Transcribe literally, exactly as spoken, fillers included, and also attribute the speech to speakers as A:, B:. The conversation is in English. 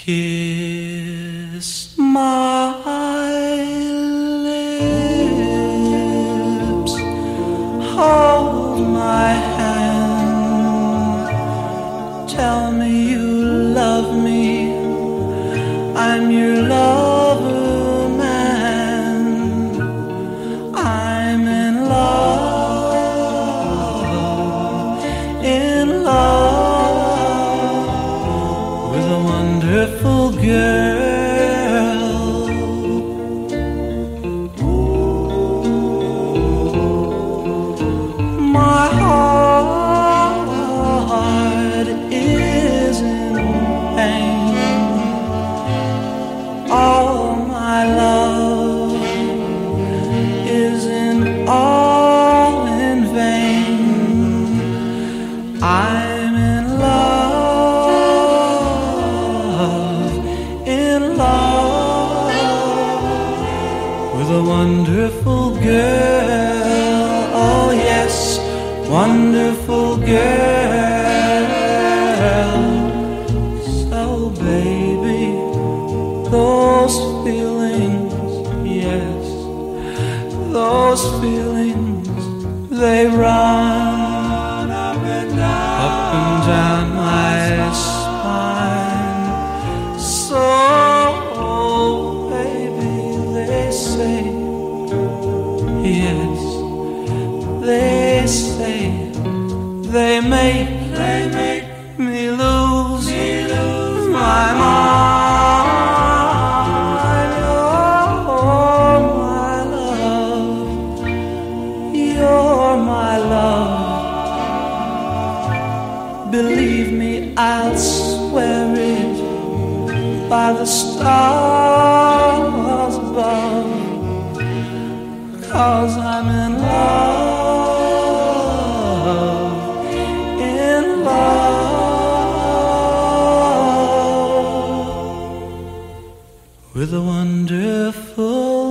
A: Kiss my lips, hold my hand, tell me you love me, I'm your lover man, I'm in love, in love with a wonderful girl. My heart is in pain. All my love is in all in vain. I'm in love, in love with a wonderful girl. Oh yes, wonderful girl. So baby, those feelings, yes, those feelings, they run up and down, up and down my spine. So baby, they say, yes, they say, they make, they make me lose, me lose my mind. You're my love, you're my love. Believe me, I'll swear it by the stars above, 'cause I'm in love, in love with a wonderful